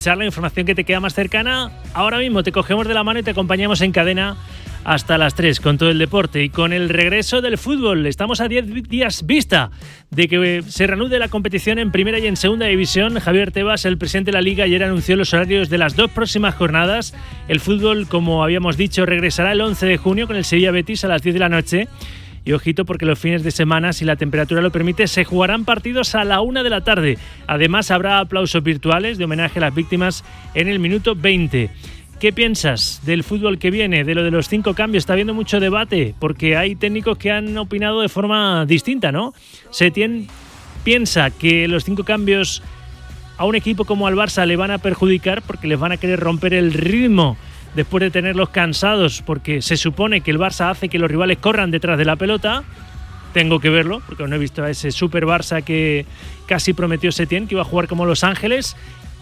La información que te queda más cercana, ahora mismo te cogemos de la mano y te acompañamos en cadena hasta las 3 con todo el deporte y con el regreso del fútbol. Estamos a 10 días vista de que se reanude la competición en primera y en segunda división. Javier Tebas, el presidente de la Liga, ayer anunció los horarios de las 2 próximas jornadas. El fútbol, como habíamos dicho, regresará el 11 de junio con el Sevilla Betis a las 10 de la noche. Y ojito, porque los fines de semana, si la temperatura lo permite, se jugarán partidos a la 1 de la tarde. Además, habrá aplausos virtuales de homenaje a las víctimas en el minuto 20. ¿Qué piensas del fútbol que viene? De lo de los 5 cambios. Está habiendo mucho debate, porque hay técnicos que han opinado de forma distinta, ¿no? Setién piensa que los 5 cambios a un equipo como al Barça le van a perjudicar porque les van a querer romper el ritmo después de tenerlos cansados, porque se supone que el Barça hace que los rivales corran detrás de la pelota. Tengo que verlo, porque no he visto a ese super Barça que casi prometió Setién, que iba a jugar como Los Ángeles.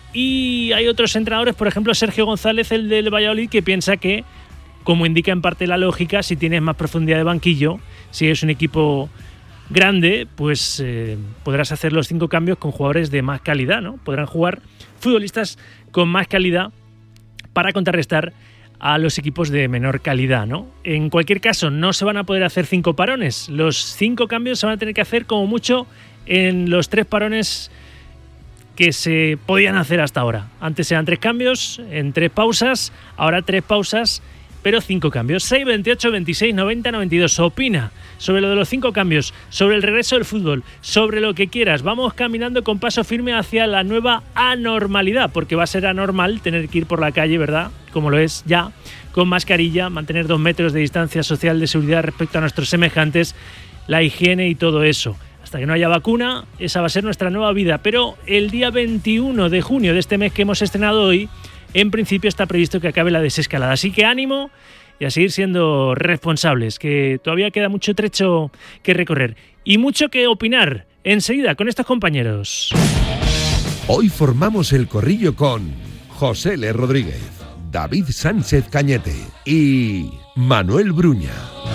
Y hay otros entrenadores, por ejemplo Sergio González, el del Valladolid, que piensa que, como indica en parte la lógica, si tienes más profundidad de banquillo, si es un equipo grande, pues podrás hacer los 5 cambios con jugadores de más calidad, ¿no? Podrán jugar futbolistas con más calidad para contrarrestar a los equipos de menor calidad, ¿no? En cualquier caso, no se van a poder hacer 5 parones. Los 5 cambios se van a tener que hacer como mucho en los 3 parones que se podían hacer hasta ahora. Antes eran 3 cambios en 3 pausas, ahora 3 pausas, pero 5 cambios. 6, 28, 26, 90, 92. Opina sobre lo de los 5 cambios, sobre el regreso del fútbol, sobre lo que quieras. Vamos caminando con paso firme hacia la nueva anormalidad, porque va a ser anormal tener que ir por la calle, ¿verdad? Como lo es ya, con mascarilla, mantener 2 metros de distancia social de seguridad respecto a nuestros semejantes, la higiene y todo eso. Hasta que no haya vacuna, esa va a ser nuestra nueva vida. Pero el día 21 de junio de este mes que hemos estrenado hoy, en principio está previsto que acabe la desescalada. Así que ánimo y a seguir siendo responsables, que todavía queda mucho trecho que recorrer y mucho que opinar. Enseguida con estos compañeros. Hoy formamos el corrillo con José L. Rodríguez, David Sánchez Cañete y Manuel Bruña.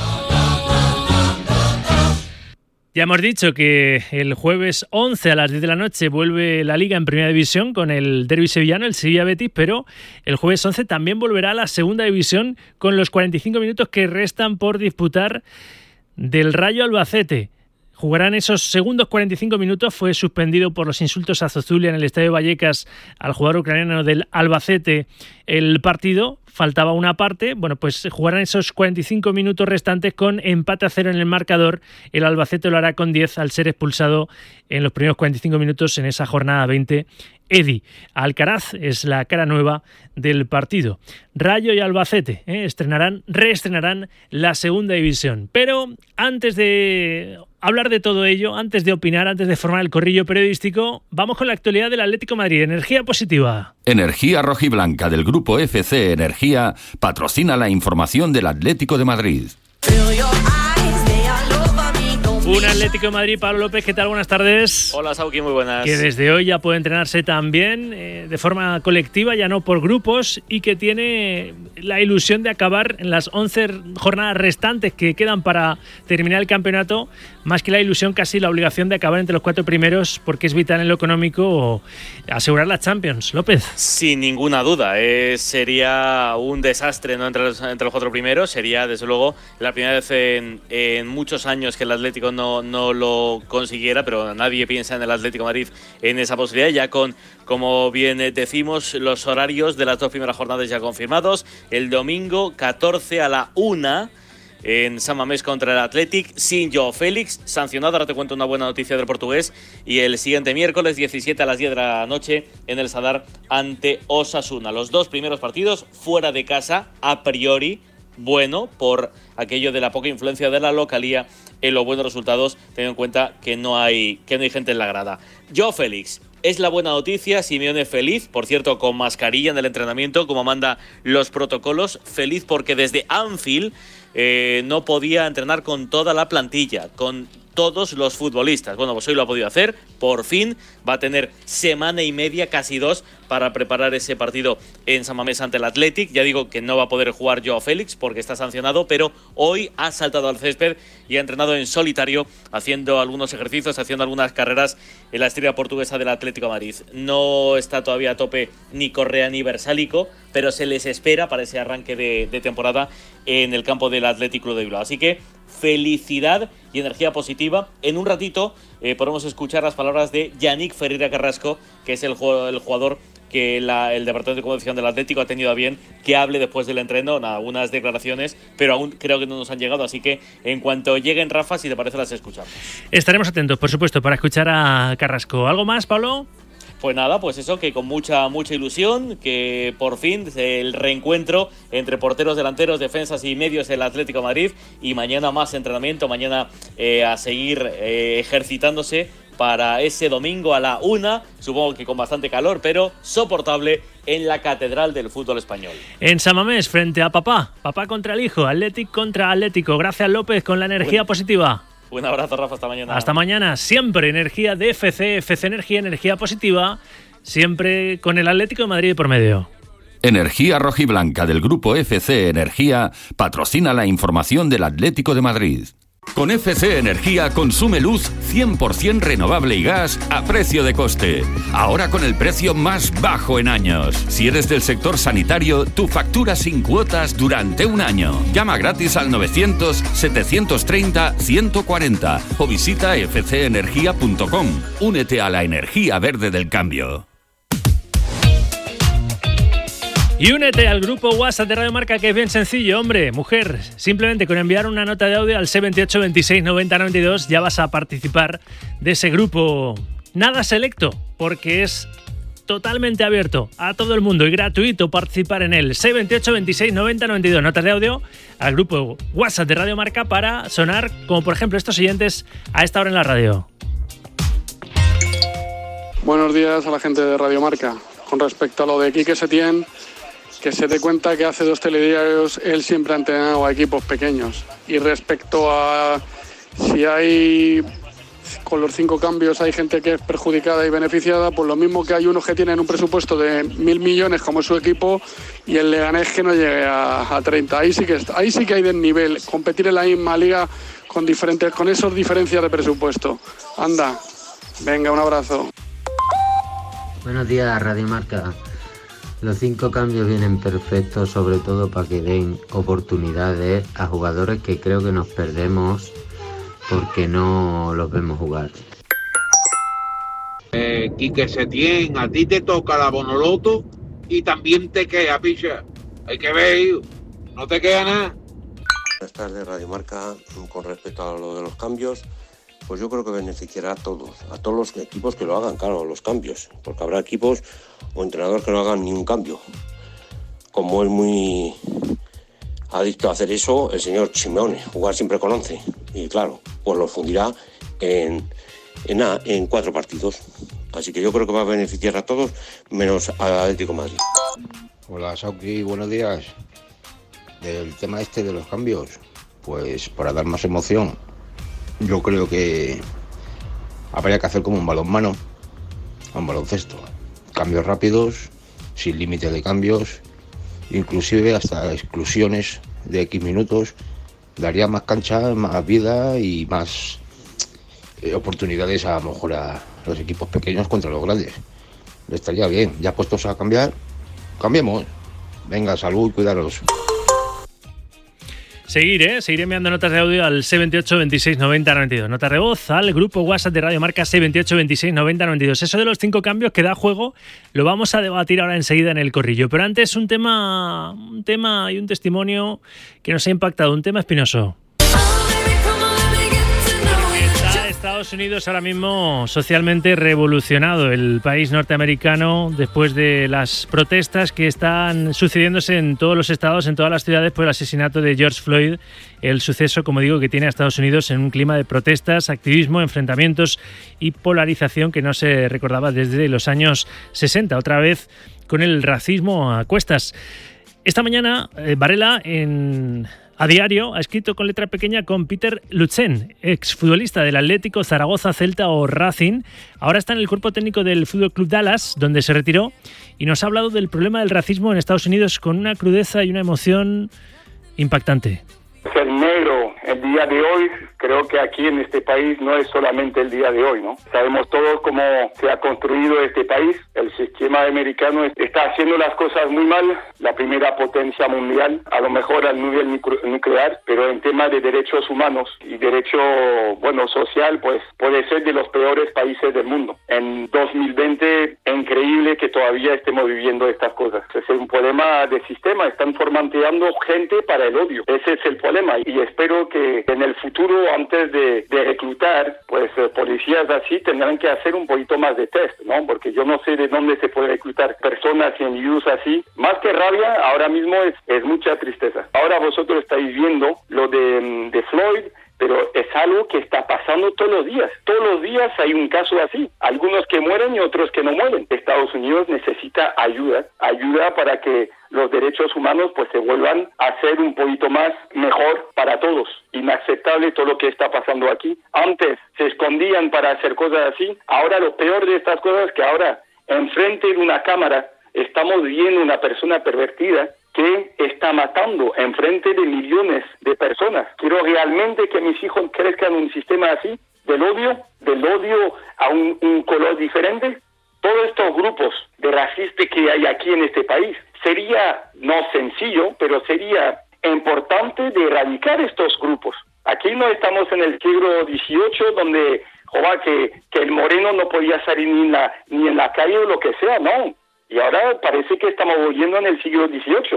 Ya hemos dicho que el jueves 11 a las 10 de la noche vuelve la Liga en Primera División con el derbi sevillano, el Sevilla Betis, pero el jueves 11 también volverá a la Segunda División con los 45 minutos que restan por disputar del Rayo Albacete. Jugarán esos segundos 45 minutos. Fue suspendido por los insultos a Zozulia en el Estadio Vallecas al jugador ucraniano del Albacete el partido. Faltaba una parte. Bueno, pues jugarán esos 45 minutos restantes con empate a 0 en el marcador. El Albacete lo hará con 10 al ser expulsado en los primeros 45 minutos en esa jornada 20. Edi Alcaraz es la cara nueva del partido. Rayo y Albacete reestrenarán la Segunda División. Pero antes de hablar de todo ello, antes de opinar, antes de formar el corrillo periodístico, vamos con la actualidad del Atlético de Madrid. Energía positiva. Energía Rojiblanca del Grupo FC Energía patrocina la información del Atlético de Madrid. Un Atlético de Madrid, Pablo López, ¿qué tal? Buenas tardes. Hola, Sauki, muy buenas. Que desde hoy ya puede entrenarse también de forma colectiva, ya no por grupos, y que tiene la ilusión de acabar en las 11 jornadas restantes que quedan para terminar el campeonato, más que la ilusión, casi la obligación de acabar entre los 4 primeros, porque es vital en lo económico asegurar la Champions. López. Sin ninguna duda, sería un desastre no entre los 4 primeros, sería desde luego la primera vez en muchos años que el Atlético no lo consiguiera, pero nadie piensa en el Atlético de Madrid en esa posibilidad, ya con, como bien decimos, los horarios de las 2 primeras jornadas ya confirmados. El domingo 14 a la 1 en San Mamés contra el Athletic, sin Joao Félix, sancionado. Ahora te cuento una buena noticia del portugués. Y el siguiente miércoles 17 a las 10 de la noche en el Sadar ante Osasuna. Los 2 primeros partidos fuera de casa, a priori bueno, por aquello de la poca influencia de la localía en los buenos resultados, teniendo en cuenta que no hay gente en la grada. Joao Félix es la buena noticia. Simeone feliz, por cierto, con mascarilla en el entrenamiento, como manda los protocolos. Feliz porque desde Anfield no podía entrenar con toda la plantilla, con todos los futbolistas. Bueno, pues hoy lo ha podido hacer, por fin. Va a tener semana y media, casi 2, para preparar ese partido en San Mamés ante el Athletic. Ya digo que no va a poder jugar Joao Félix porque está sancionado, pero hoy ha saltado al césped y ha entrenado en solitario, haciendo algunos ejercicios, haciendo algunas carreras en la estrella portuguesa del Atlético de Madrid. No está todavía a tope ni Correa ni Versálico, pero se les espera para ese arranque de temporada en el campo del Athletic Club de Bilbao. Así que felicidad y energía positiva. En un ratito podemos escuchar las palabras de Yannick Ferreira Carrasco, que es el jugador que el Departamento de Comunicación del Atlético ha tenido a bien que hable después del entreno, algunas declaraciones, pero aún creo que no nos han llegado, así que en cuanto lleguen, Rafa, si te parece, las escuchamos. Estaremos atentos, por supuesto, para escuchar a Carrasco. ¿Algo más, Pablo? Pues nada, pues eso, que con mucha ilusión, que por fin el reencuentro entre porteros, delanteros, defensas y medios del Atlético de Madrid, y mañana más entrenamiento, mañana a seguir ejercitándose para ese domingo a la 1, supongo que con bastante calor, pero soportable, en la Catedral del Fútbol Español. En San Mamés, frente a papá contra el hijo, Athletic contra Atlético. Gracias, López, con la energía positiva. Un abrazo, Rafa, hasta mañana. Hasta mañana, siempre energía de FC Energía, energía positiva, siempre con el Atlético de Madrid por medio. Energía Rojiblanca del Grupo FC Energía patrocina la información del Atlético de Madrid. Con FC Energía consume luz 100% renovable y gas a precio de coste. Ahora con el precio más bajo en años. Si eres del sector sanitario, tu factura sin cuotas durante un año. Llama gratis al 900-730-140 o visita fcenergia.com. Únete a la energía verde del cambio. Y únete al grupo WhatsApp de Radio Marca, que es bien sencillo, hombre, mujer. Simplemente con enviar una nota de audio al 628 26 90 92 ya vas a participar de ese grupo. Nada selecto, porque es totalmente abierto a todo el mundo y gratuito participar en él. 628 26 90 92, notas de audio al grupo WhatsApp de Radio Marca para sonar, como por ejemplo estos siguientes a esta hora en la radio. Buenos días a la gente de Radio Marca. Con respecto a lo de Quique Setién, que se dé cuenta que hace 2 telediarios él siempre ha entrenado a equipos pequeños. Y respecto a si hay, con los 5 cambios hay gente que es perjudicada y beneficiada, pues lo mismo que hay unos que tienen un presupuesto de 1.000 millones como es su equipo y el Leganés que no llegue a 30. Ahí sí que hay desnivel, competir en la misma liga con esos diferencias de presupuesto. Anda, venga, un abrazo. Buenos días, Radio Marca. Los 5 cambios vienen perfectos, sobre todo para que den oportunidades a jugadores que creo que nos perdemos porque no los vemos jugar. Quique Setién, a ti te toca la Bonoloto y también te queda, picha. Hay que ver, no te queda nada. Buenas tardes, Radio Marca. Con respecto a lo de los cambios, pues yo creo que beneficiará a todos los equipos que lo hagan, claro, los cambios, porque habrá equipos o entrenadores que no hagan ni un cambio. Como es muy adicto a hacer eso, el señor Simeone, jugar siempre con 11, y claro, pues lo fundirá en 4 partidos. Así que yo creo que va a beneficiar a todos, menos al Atlético de Madrid. Hola, Sauki, buenos días. Del tema de los cambios, pues para dar más emoción, yo creo que habría que hacer como un balonmano, un baloncesto. Cambios rápidos, sin límite de cambios, inclusive hasta exclusiones de X minutos. Daría más cancha, más vida y más oportunidades a lo mejor a los equipos pequeños contra los grandes. Estaría bien. Ya puestos a cambiar, cambiemos. Venga, salud, cuidaros. Seguiré enviando notas de audio al 628 26 90 92. Notas de voz al grupo WhatsApp de Radio Marca 628 26 90 92. Eso de los 5 cambios que da juego lo vamos a debatir ahora enseguida en el corrillo. Pero antes un tema y un testimonio que nos ha impactado, un tema espinoso. Estados Unidos ahora mismo socialmente revolucionado, el país norteamericano, después de las protestas que están sucediéndose en todos los estados, en todas las ciudades por el asesinato de George Floyd, el suceso, como digo, que tiene a Estados Unidos en un clima de protestas, activismo, enfrentamientos y polarización que no se recordaba desde los años 60, otra vez con el racismo a cuestas. Esta mañana, Varela, en A diario ha escrito con letra pequeña con Peter Lutzen, exfutbolista del Atlético, Zaragoza, Celta o Racing. Ahora está en el cuerpo técnico del Fútbol Club Dallas, donde se retiró, y nos ha hablado del problema del racismo en Estados Unidos con una crudeza y una emoción impactante. Ser negro el día de hoy, creo que aquí en este país no es solamente el día de hoy, ¿no? Sabemos todos cómo se ha construido este país. El sistema americano está haciendo las cosas muy mal, la primera potencia mundial, a lo mejor al nivel nuclear, pero en tema de derechos humanos y derecho, social, pues puede ser de los peores países del mundo. En 2020 es increíble que todavía estemos viviendo estas cosas. Es un problema de sistema, están formateando gente para el odio. Ese es el problema y espero que en el futuro, antes de reclutar, pues policías así tendrán que hacer un poquito más de test, ¿no? Porque yo no sé de dónde se puede reclutar personas en use así. Más que rabia, ahora mismo es mucha tristeza. Ahora vosotros estáis viendo lo de Floyd, pero es algo que está pasando todos los días. Todos los días hay un caso así. Algunos que mueren y otros que no mueren. Estados Unidos necesita ayuda para que los derechos humanos pues se vuelvan a ser un poquito más mejor para todos. Inaceptable todo lo que está pasando aquí. Antes se escondían para hacer cosas así. Ahora lo peor de estas cosas es que ahora enfrente de una cámara estamos viendo una persona pervertida que está matando enfrente de millones de personas. Quiero realmente que mis hijos crezcan en un sistema así, del odio a un color diferente. Todos estos grupos de racistas que hay aquí en este país, sería no sencillo, pero sería importante de erradicar estos grupos. Aquí no estamos en el siglo XVIII donde que el moreno no podía salir ni en la calle o lo que sea, no. Y ahora parece que estamos volviendo en el siglo XVIII.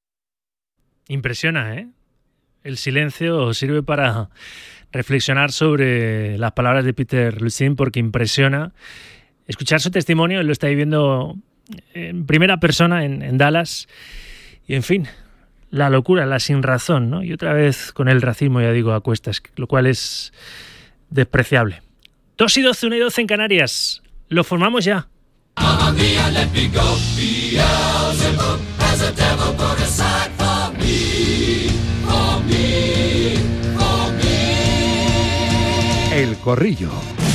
Impresiona, ¿eh? El silencio sirve para reflexionar sobre las palabras de Peter Lutzen, porque impresiona escuchar su testimonio. Él lo está viviendo en primera persona en Dallas. Y, en fin, la locura, la sinrazón, ¿no? Y otra vez con el racismo, ya digo, a cuestas, lo cual es despreciable. 2:12, 1:12 en Canarias. Lo formamos ya. El Corrillo.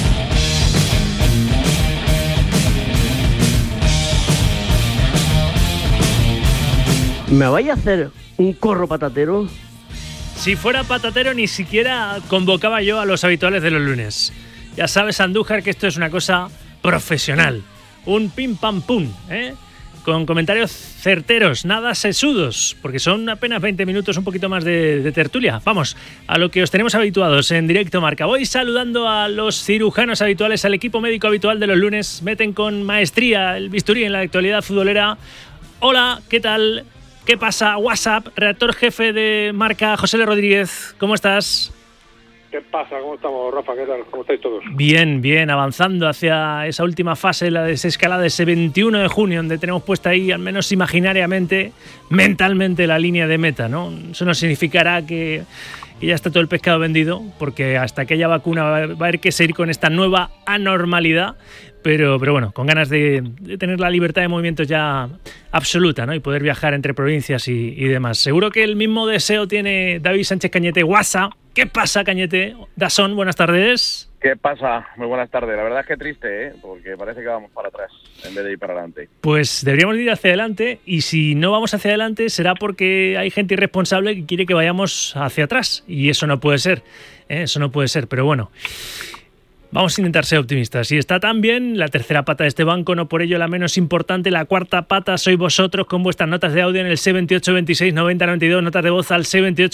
¿Me vais a hacer un corro patatero? Si fuera patatero ni siquiera convocaba yo a los habituales de los lunes. Ya sabes, Andújar, que esto es una cosa profesional. Un pim pam pum, ¿eh? Con comentarios certeros, nada sesudos, porque son apenas 20 minutos, un poquito más de tertulia. Vamos, a lo que os tenemos habituados en Directo Marca. Voy saludando a los cirujanos habituales, al equipo médico habitual de los lunes. Meten con maestría el bisturí en la actualidad futbolera. Hola, ¿qué tal? ¿Qué pasa? WhatsApp, redactor jefe de Marca, José L. Rodríguez. ¿Cómo estás? ¿Qué pasa? ¿Cómo estamos, Rafa? ¿Qué tal? ¿Cómo estáis todos? Bien, avanzando hacia esa última fase, la desescalada de ese 21 de junio, donde tenemos puesta ahí, al menos imaginariamente, mentalmente, la línea de meta, ¿no? Eso no significará que ya está todo el pescado vendido, porque hasta que haya vacuna va a haber que seguir con esta nueva anormalidad, pero bueno, con ganas de tener la libertad de movimientos ya absoluta, ¿no? Y poder viajar entre provincias y demás. Seguro que el mismo deseo tiene David Sánchez Cañete, WhatsApp. ¿Qué pasa, Cañete? Dazón, buenas tardes. ¿Qué pasa? Muy buenas tardes. La verdad es que triste, ¿eh? Porque parece que vamos para atrás en vez de ir para adelante. Pues deberíamos ir hacia adelante, y si no vamos hacia adelante será porque hay gente irresponsable que quiere que vayamos hacia atrás, y eso no puede ser, ¿eh? Eso no puede ser, pero bueno. Vamos a intentar ser optimistas. Y está también la tercera pata de este banco, no por ello la menos importante. La cuarta pata sois vosotros, con vuestras notas de audio en el 628269092, notas de voz al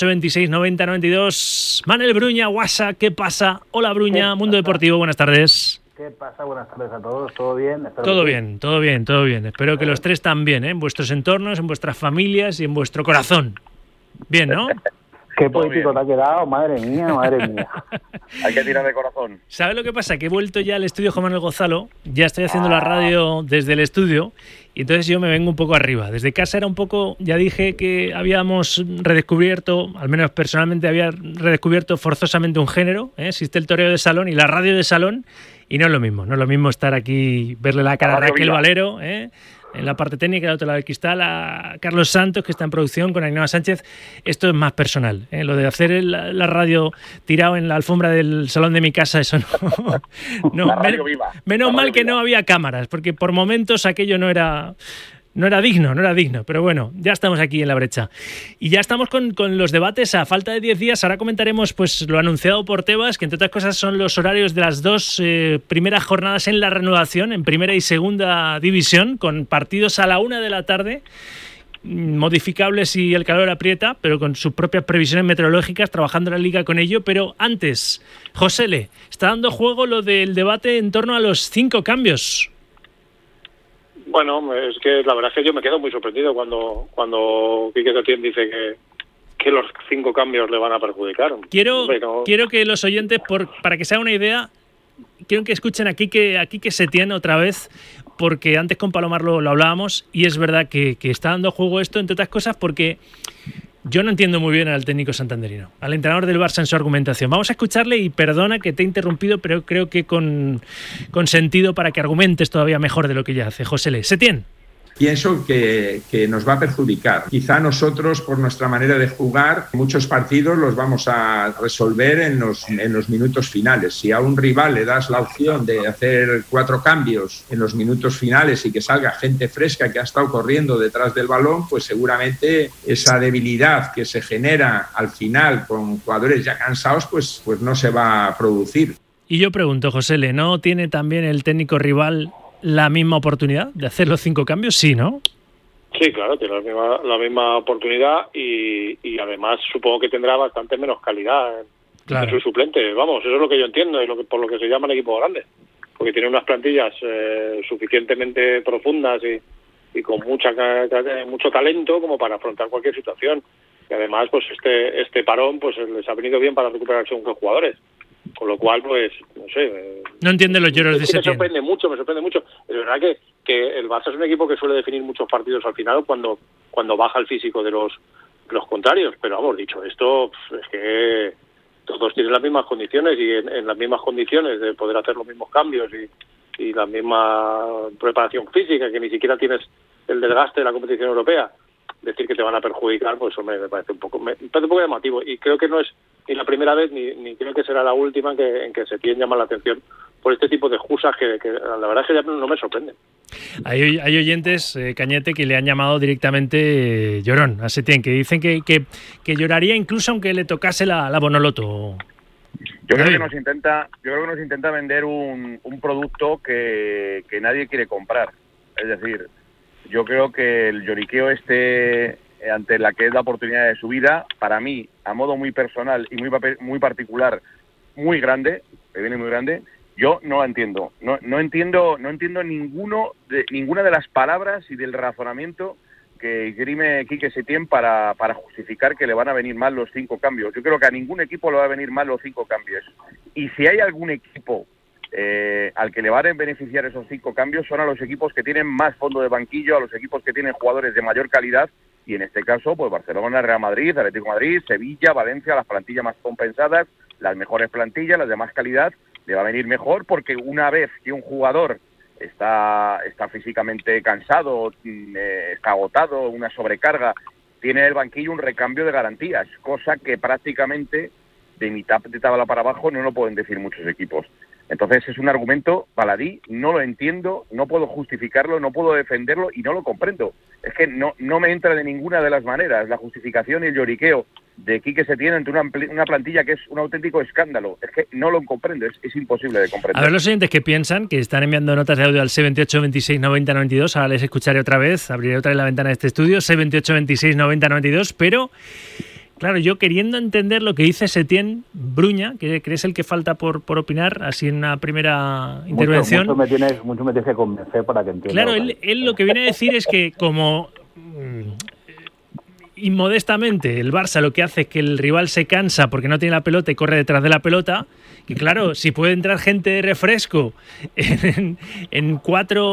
628269092. Manel Bruña, WhatsApp, ¿qué pasa? Hola Bruña, Mundo Deportivo, buenas tardes. ¿Qué pasa? Buenas tardes a todos, ¿todo bien? Todo bien. Espero que los tres también, ¿eh? En vuestros entornos, en vuestras familias y en vuestro corazón. Bien, ¿no? Qué poético te ha quedado, madre mía. Hay que tirar de corazón. ¿Sabes lo que pasa? Que he vuelto ya al estudio Juan Manuel Gonzalo, ya estoy haciendo la radio desde el estudio, y entonces yo me vengo un poco arriba. Desde casa era un poco, ya dije que habíamos redescubierto, al menos personalmente había redescubierto forzosamente un género, ¿eh? Existe el toreo de salón y la radio de salón, y no es lo mismo estar aquí, verle la cara a Raquel Valero, ¿eh? en la parte técnica, al otro lado del cristal, a Carlos Santos, que está en producción, con Ainhoa Sánchez. Esto es más personal, ¿eh? Lo de hacer la radio tirado en la alfombra del salón de mi casa, eso no. Menos mal que no había cámaras, porque por momentos aquello no era digno, pero bueno, ya estamos aquí en la brecha. Y ya estamos con los debates a falta de 10 días. Ahora comentaremos pues lo anunciado por Tebas, que entre otras cosas son los horarios de las dos primeras jornadas en la reanudación, en primera y segunda división, con partidos a la 1 de la tarde, modificables si el calor aprieta, pero con sus propias previsiones meteorológicas, trabajando la liga con ello. Pero antes, Josele, está dando juego lo del debate en torno a los 5 cambios. Bueno, es que la verdad es que yo me quedo muy sorprendido cuando Quique Setién dice que los 5 cambios le van a perjudicar. Quiero que los oyentes, para que se hagan una idea, quiero que escuchen a Quique Setién otra vez, porque antes con Palomar lo hablábamos, y es verdad que está dando juego esto, entre otras cosas, porque yo no entiendo muy bien al técnico santanderino, al entrenador del Barça en su argumentación. Vamos a escucharle, y perdona que te he interrumpido, pero creo que con sentido para que argumentes todavía mejor de lo que ya hace. Josele, Setién. Pienso que nos va a perjudicar. Quizá nosotros, por nuestra manera de jugar, muchos partidos los vamos a resolver en los minutos finales. Si a un rival le das la opción de hacer 4 cambios en los minutos finales y que salga gente fresca que ha estado corriendo detrás del balón, pues seguramente esa debilidad que se genera al final con jugadores ya cansados, pues no se va a producir. Y yo pregunto, Josele, ¿no tiene también el técnico rival la misma oportunidad de hacer los 5 cambios? Sí, ¿no? Sí, claro, tiene la misma oportunidad y además supongo que tendrá bastante menos calidad en su suplente. Vamos, eso es lo que yo entiendo y por lo que se llaman equipos grandes, porque tiene unas plantillas suficientemente profundas y con mucho talento como para afrontar cualquier situación. Y además, pues este parón pues les ha venido bien para recuperarse un jugadores. Con lo cual, pues, no sé. No entiende los lloros de Setién. Me sorprende mucho. Es verdad que el Barça es un equipo que suele definir muchos partidos al final cuando baja el físico de los contrarios. Pero vamos, dicho esto, es que todos tienen las mismas condiciones y en las mismas condiciones de poder hacer los mismos cambios y la misma preparación física, que ni siquiera tienes el desgaste de la competición europea. Decir que te van a perjudicar, pues me parece un poco llamativo, y creo que no es ni la primera vez ni creo que será la última en que Setién llama la atención por este tipo de excusas que la verdad es que ya no me sorprenden. Hay oyentes, Cañete, que le han llamado directamente llorón a Setién, que dicen que lloraría incluso aunque le tocase la Bonoloto. Yo creo que nos intenta vender un producto que nadie quiere comprar. Es decir, yo creo que el lloriqueo ante la que es la oportunidad de su vida, para mí, a modo muy personal y muy particular, muy grande, que viene muy grande, yo no la entiendo. No entiendo ninguna de las palabras y del razonamiento que esgrime Quique Setién para justificar que le van a venir mal los 5 cambios. Yo creo que a ningún equipo le va a venir mal los 5 cambios. Y si hay algún equipo al que le van a beneficiar esos 5 cambios, son a los equipos que tienen más fondo de banquillo, a los equipos que tienen jugadores de mayor calidad, y en este caso pues Barcelona, Real Madrid, Atlético de Madrid, Sevilla, Valencia, las plantillas más compensadas, las mejores plantillas, las de más calidad, le va a venir mejor, porque una vez que un jugador está físicamente cansado, está agotado, una sobrecarga, tiene en el banquillo un recambio de garantías, cosa que prácticamente de mitad de tabla para abajo no lo pueden decir muchos equipos. Entonces es un argumento baladí, no lo entiendo, no puedo justificarlo, no puedo defenderlo y no lo comprendo. Es que no me entra de ninguna de las maneras la justificación y el lloriqueo de Quique Setién ante una plantilla que es un auténtico escándalo. Es que no lo comprendo, es imposible de comprender. A ver los oyentes que piensan, que están enviando notas de audio al 628 26 90 92, ahora les escucharé otra vez, abriré otra vez la ventana de este estudio, 628 26 90 92, pero... Claro, yo queriendo entender lo que dice Setién Bruña, que es el que falta por opinar, así en una primera intervención. Mucho me tienes que convencer para que entienda. Claro, él lo que viene a decir es que como inmodestamente el Barça lo que hace es que el rival se cansa porque no tiene la pelota y corre detrás de la pelota, que claro, si puede entrar gente de refresco en cuatro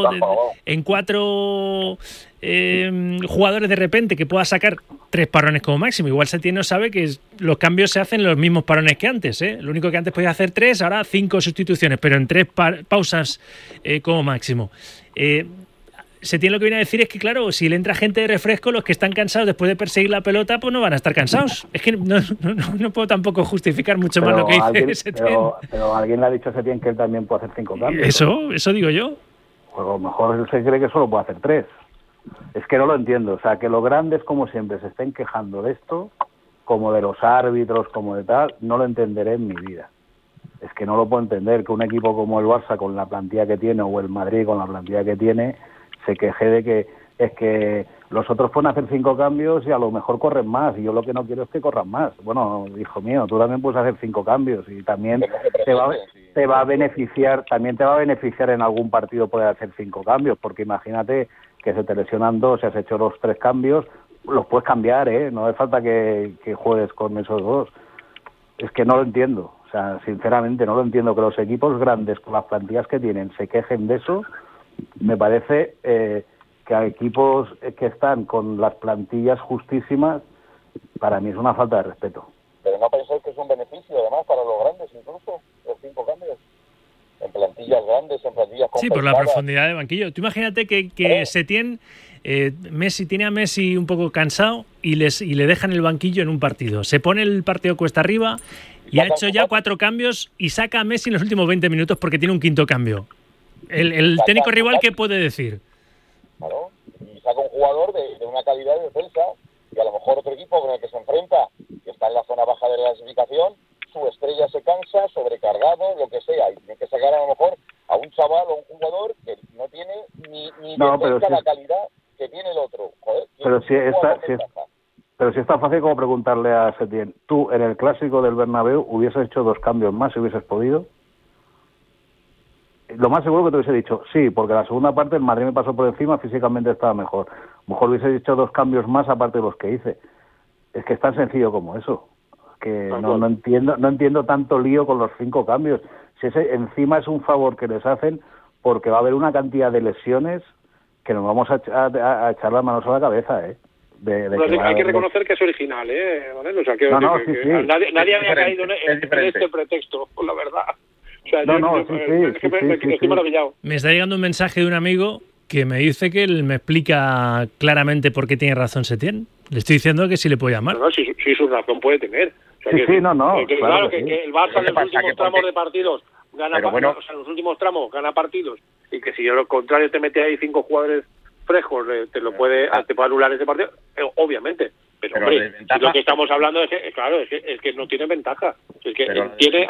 jugadores de repente que pueda sacar 3 parones como máximo. Igual Setién no sabe que los cambios se hacen en los mismos parones que antes, ¿eh? Lo único que antes podía hacer 3, ahora 5 sustituciones, pero en 3 pausas como máximo. Setién lo que viene a decir es que, claro, si le entra gente de refresco, los que están cansados después de perseguir la pelota, pues no van a estar cansados. Es que no puedo tampoco justificar mucho más lo que dice Setién. Pero alguien le ha dicho a Setién que él también puede hacer 5 cambios. Eso digo yo. Pues a lo mejor él se cree que solo puede hacer 3. Es que no lo entiendo. O sea, que los grandes, como siempre, se estén quejando de esto, como de los árbitros, como de tal, no lo entenderé en mi vida. Es que no lo puedo entender, que un equipo como el Barça, con la plantilla que tiene, o el Madrid con la plantilla que tiene, se queje de que es que los otros pueden hacer 5 cambios y a lo mejor corren más, y yo lo que no quiero es que corran más. Bueno, hijo mío, tú también puedes hacer 5 cambios y también te va a beneficiar en algún partido poder hacer 5 cambios, porque imagínate que se te lesionan 2 y has hecho los 3 cambios, los puedes cambiar, no hace falta que juegues con esos 2. Es que no lo entiendo, o sea, sinceramente no lo entiendo, que los equipos grandes con las plantillas que tienen se quejen de eso. Me parece que a equipos que están con las plantillas justísimas, para mí es una falta de respeto. Pero no pensáis que es un beneficio, además, para los grandes, incluso, los 5 cambios. En plantillas grandes, en plantillas compensadas. Sí, por la profundidad de banquillo. Tú imagínate que Setién, Messi tiene a Messi un poco cansado y le dejan el banquillo en un partido. Se pone el partido cuesta arriba y ha hecho ya 4 cambios y saca a Messi en los últimos 20 minutos porque tiene un 5º cambio. El técnico rival, ¿qué puede decir? Claro, y saca un jugador de una calidad de defensa, y a lo mejor otro equipo con el que se enfrenta, que está en la zona baja de la clasificación, su estrella se cansa, sobrecargado, lo que sea, y tiene que sacar a lo mejor a un chaval o un jugador que no tiene ni la calidad que tiene el otro. Joder, pero si es tan fácil como preguntarle a Setién, ¿tú en el clásico del Bernabéu hubieses hecho 2 cambios más si hubieses podido? Lo más seguro que te hubiese dicho, sí, porque la segunda parte el Madrid me pasó por encima, físicamente estaba mejor. A lo mejor hubiese hecho 2 cambios más aparte de los que hice. Es que es tan sencillo como eso. Que no entiendo tanto lío con los 5 cambios. Si encima es un favor que les hacen, porque va a haber una cantidad de lesiones que nos vamos a echar las manos a la cabeza, hay que reconocer que es original, ¿vale? O sea, que nadie había caído en este pretexto, la verdad. O sea, estoy maravillado. Me está llegando un mensaje de un amigo que me dice que él me explica claramente por qué tiene razón Setién. Le estoy diciendo que sí le puedo llamar. No, si su razón puede tener. O sea, claro, que el Barça en los últimos tramos de partidos gana partidos, o sea, en los últimos tramos gana partidos, y que si a lo contrario te mete ahí 5 jugadores frescos, te puede anular ese partido, obviamente. Pero hombre, lo que estamos hablando es que no tiene ventaja. Es que tiene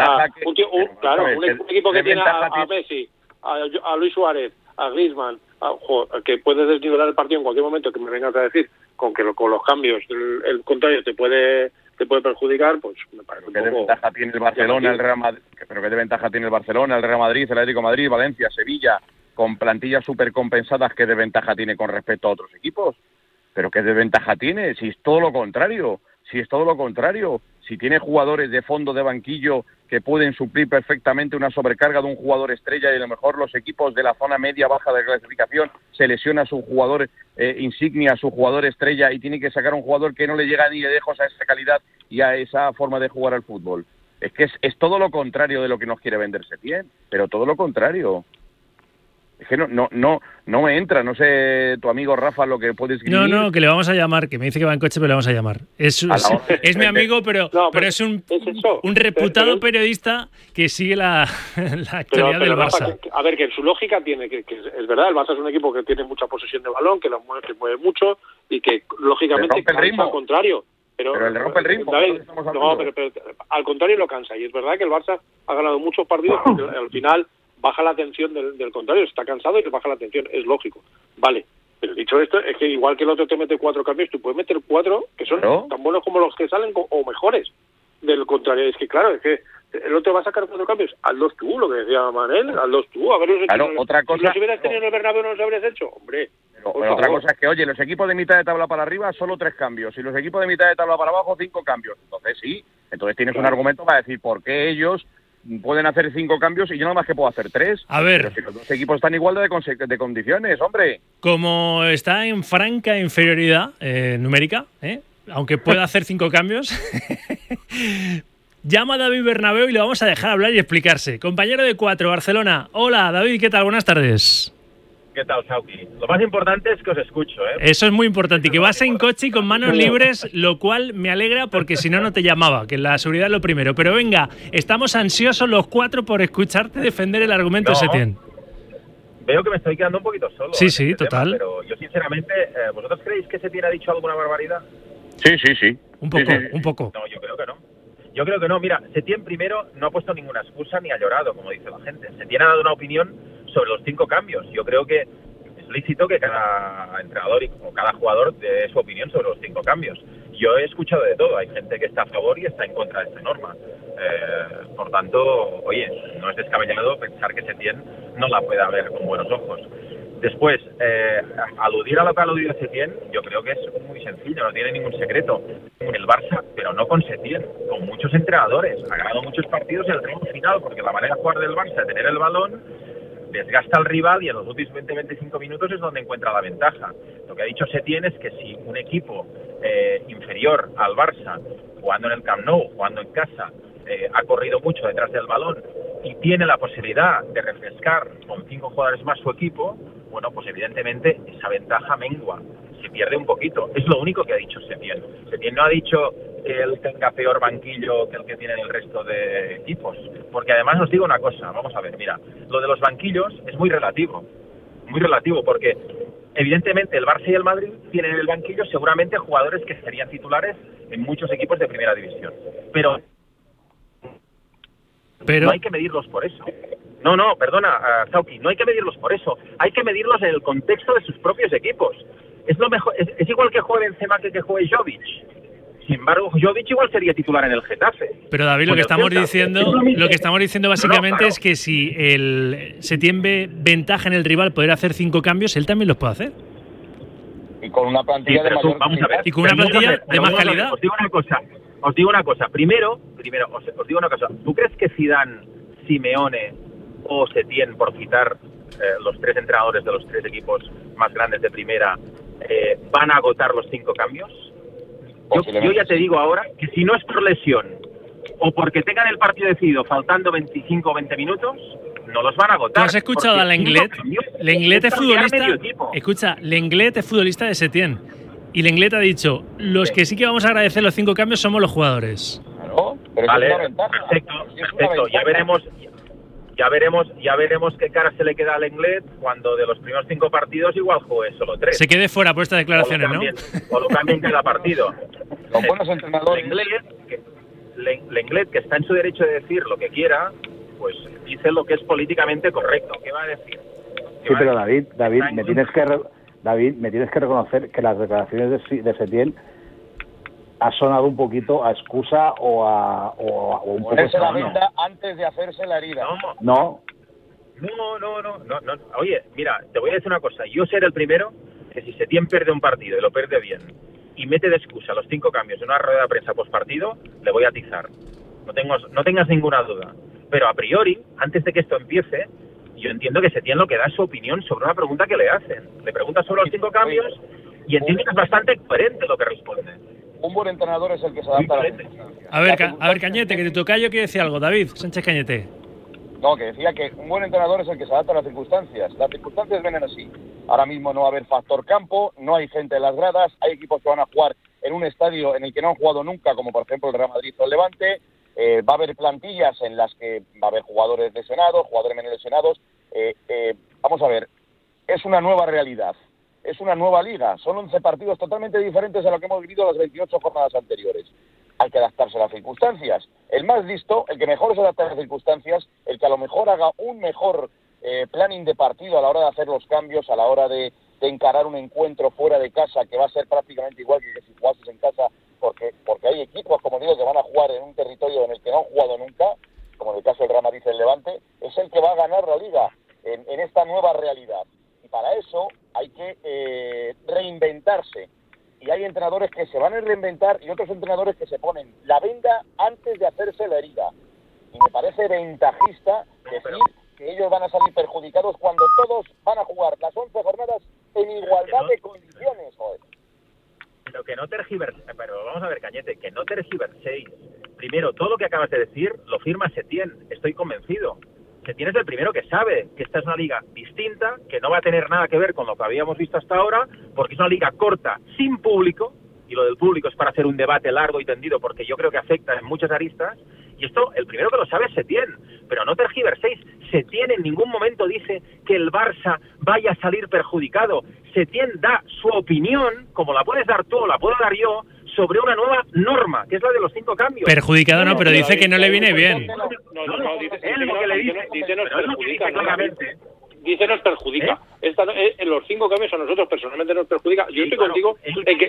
un equipo que tiene a Messi, a Luis Suárez, a Griezmann, que puede desnivelar el partido en cualquier momento, que me vengas a decir con los cambios el contrario te puede perjudicar, pues me parece ¿Qué ventaja tiene el Barcelona, el Real Madrid? Pero ¿qué ventaja tiene el Barcelona, el Real Madrid, el Atlético de Madrid, Valencia, Sevilla, con plantillas súper compensadas? ¿Qué desventaja tiene con respecto a otros equipos? ¿Pero qué desventaja tiene? Si es todo lo contrario. Si tiene jugadores de fondo de banquillo que pueden suplir perfectamente una sobrecarga de un jugador estrella, y a lo mejor los equipos de la zona media-baja de clasificación se lesiona a su jugador insignia, a su jugador estrella, y tiene que sacar a un jugador que no le llega ni de lejos a esa calidad y a esa forma de jugar al fútbol. Es que es todo lo contrario de lo que nos quiere vender Setién, pero todo lo contrario. Es que no me entra, no sé tu amigo Rafa lo que puede escribir. No, que le vamos a llamar, que me dice que va en coche, pero le vamos a llamar. Es mi amigo, pero es un reputado periodista que sigue la actualidad del Barça. Rafa, a ver, que en su lógica tiene, que es verdad, el Barça es un equipo que tiene mucha posesión de balón, que mueve mucho y que lógicamente cansa al contrario. Pero le rompe el ritmo. Pero al contrario lo cansa, y es verdad que el Barça ha ganado muchos partidos porque al final baja la tensión del contrario, está cansado y le baja la tensión, es lógico. Vale, pero dicho esto, es que igual que el otro te mete 4 cambios, tú puedes meter 4 que son tan buenos como los que salen o mejores. Del contrario, es que claro, es que el otro va a sacar 4 cambios, hazlos tú, lo que decía Manel, hazlos tú, a ver otra cosa, si los hubieras tenido en el Bernabéu no los habrías hecho, hombre. Pero otra cosa es que, oye, los equipos de mitad de tabla para arriba solo 3 cambios, y los equipos de mitad de tabla para abajo 5 cambios. Entonces tienes un argumento para decir por qué ellos pueden hacer 5 cambios y yo nada más que puedo hacer 3. A ver. Pero si los 2 equipos están igual de condiciones, hombre. Como está en franca inferioridad numérica, aunque pueda hacer 5 cambios, llama a David Bernabéu y le vamos a dejar hablar y explicarse. Compañero de 4, Barcelona. Hola, David, ¿qué tal? Buenas tardes. ¿Qué tal, Sauki? Lo más importante es que os escucho, ¿eh? Eso es muy importante, y que vas en coche y con manos libres, lo cual me alegra porque si no, no te llamaba, que la seguridad es lo primero. Pero venga, estamos ansiosos los 4 por escucharte defender el argumento de Setién. Veo que me estoy quedando un poquito solo. Sí, sí, total. Tema, pero yo sinceramente, ¿vosotros creéis que Setién ha dicho alguna barbaridad? Sí. Un poco, sí. Un poco. No, yo creo que no. Yo creo que no. Mira, Setién primero no ha puesto ninguna excusa ni ha llorado, como dice la gente. Setién ha dado una opinión sobre los 5 cambios. Yo creo que es lícito que cada entrenador o cada jugador dé su opinión sobre los 5 cambios. Yo he escuchado de todo. Hay gente que está a favor y está en contra de esta norma. Por tanto, oye, no es descabellado pensar que Setién no la pueda ver con buenos ojos. Después, aludir a lo que ha aludido Setién, yo creo que es muy sencillo, no tiene ningún secreto. En el Barça, pero no con Setién, con muchos entrenadores. Ha ganado muchos partidos en el tramo final, porque la manera de jugar del Barça es tener el balón, desgasta al rival y en los últimos 20-25 minutos es donde encuentra la ventaja. Lo que ha dicho Setién es que si un equipo inferior al Barça, jugando en el Camp Nou, jugando en casa, ha corrido mucho detrás del balón y tiene la posibilidad de refrescar con 5 jugadores más su equipo, bueno, pues evidentemente esa ventaja mengua, se pierde un poquito. Es lo único que ha dicho Setién. Setién no ha dicho que él tenga peor banquillo que el que tienen el resto de equipos, porque además os digo una cosa, vamos a ver, mira, lo de los banquillos es muy relativo, porque evidentemente el Barça y el Madrid tienen en el banquillo seguramente jugadores que serían titulares en muchos equipos de primera división, pero no hay que medirlos por eso. No, perdona, Sauki, no hay que medirlos por eso. Hay que medirlos en el contexto de sus propios equipos. Es lo mejor, es igual que juegue Benzema que juegue Jovic. Sin embargo, Jovic igual sería titular en el Getafe. Pero David, lo que estamos diciendo básicamente es que si el Setién ve ventaja en el rival poder hacer 5 cambios, él también los puede hacer. Y con una plantilla de mayor calidad. Y con una plantilla de más calidad. Os digo una cosa. Primero, os digo una cosa. ¿Tú crees que Zidane, Simeone o Setién, por citar los 3 entrenadores de los 3 equipos más grandes de primera, van a agotar los 5 cambios? Yo ya te digo ahora que si no es por lesión o porque tengan el partido decidido faltando 25 o 20 minutos, no los van a agotar. ¿Tú has escuchado a Lenglet? Lenglet es futbolista. Escucha, Lenglet es futbolista de Setién. Y Lenglet ha dicho, los que sí que vamos a agradecer los 5 cambios somos los jugadores. Claro, pero vale, es una ventaja. Perfecto. Ya veremos qué cara se le queda a Lenglet cuando de los primeros 5 partidos igual juegue solo 3. Se quede fuera por estas declaraciones, ¿no? O lo cambien cada partido. Los buenos entrenadores. Lenglet, que está en su derecho de decir lo que quiera, pues dice lo que es políticamente correcto. ¿Qué va a decir? Sí, pero David, me tienes que reconocer que las declaraciones de Setién ha sonado un poquito a excusa o un poco ponerse la venda antes de hacerse la herida. No. Oye, mira, te voy a decir una cosa. Yo seré el primero que si Setién pierde un partido y lo pierde bien y mete de excusa los 5 cambios en una rueda de prensa postpartido, le voy a atizar. No tengas ninguna duda. Pero a priori, antes de que esto empiece, yo entiendo que Setién lo que da es su opinión sobre una pregunta que le hacen. Le pregunta sobre los 5 cambios y entiendo que es bastante coherente lo que responde. Un buen entrenador es el que se adapta a la circunstancia. A ver, Cañete, que te tocayo que decía algo. David Sánchez Cañete. No, que decía que un buen entrenador es el que se adapta a las circunstancias. Las circunstancias vienen así. Ahora mismo no va a haber factor campo, no hay gente en las gradas, hay equipos que van a jugar en un estadio en el que no han jugado nunca, como por ejemplo el Real Madrid o el Levante. Va a haber plantillas en las que va a haber jugadores lesionados, jugadores menos lesionados. Vamos a ver, es una nueva realidad. Es una nueva liga, son 11 partidos totalmente diferentes a lo que hemos vivido las 28 jornadas anteriores. Hay que adaptarse a las circunstancias. El más listo, el que mejor se adapta a las circunstancias, el que a lo mejor haga un mejor planning de partido a la hora de hacer los cambios, a la hora de encarar un encuentro fuera de casa, que va a ser prácticamente igual que si jugases en casa, porque hay equipos, como digo, que van a jugar en un territorio en el que no han jugado nunca, como en el caso del Real Madrid y el Levante, es el que va a ganar la liga en esta nueva realidad. Y para eso hay que reinventarse. Y hay entrenadores que se van a reinventar y otros entrenadores que se ponen la venda antes de hacerse la herida. Y me parece ventajista decir que ellos van a salir perjudicados cuando todos van a jugar las 11 jornadas en igualdad de condiciones, joder. Pero que no tergiverséis, pero vamos a ver, Cañete, que no tergiverséis. Primero, todo lo que acabas de decir lo firma Setién, estoy convencido. Setién es el primero que sabe que esta es una liga distinta, que no va a tener nada que ver con lo que habíamos visto hasta ahora, porque es una liga corta, sin público, y lo del público es para hacer un debate largo y tendido, porque yo creo que afecta en muchas aristas, y esto, el primero que lo sabe es Setién, pero no tergiverséis. Setién en ningún momento dice que el Barça vaya a salir perjudicado. Setién da su opinión, como la puedes dar tú o la puedo dar yo, sobre una nueva norma, que es la de los 5 cambios. Perjudicado no, pero dice que no le viene bien. No, Él lo que le dice nos perjudica, claramente. Dice nos perjudica. Los 5 cambios a nosotros personalmente nos perjudica. Yo estoy contigo en que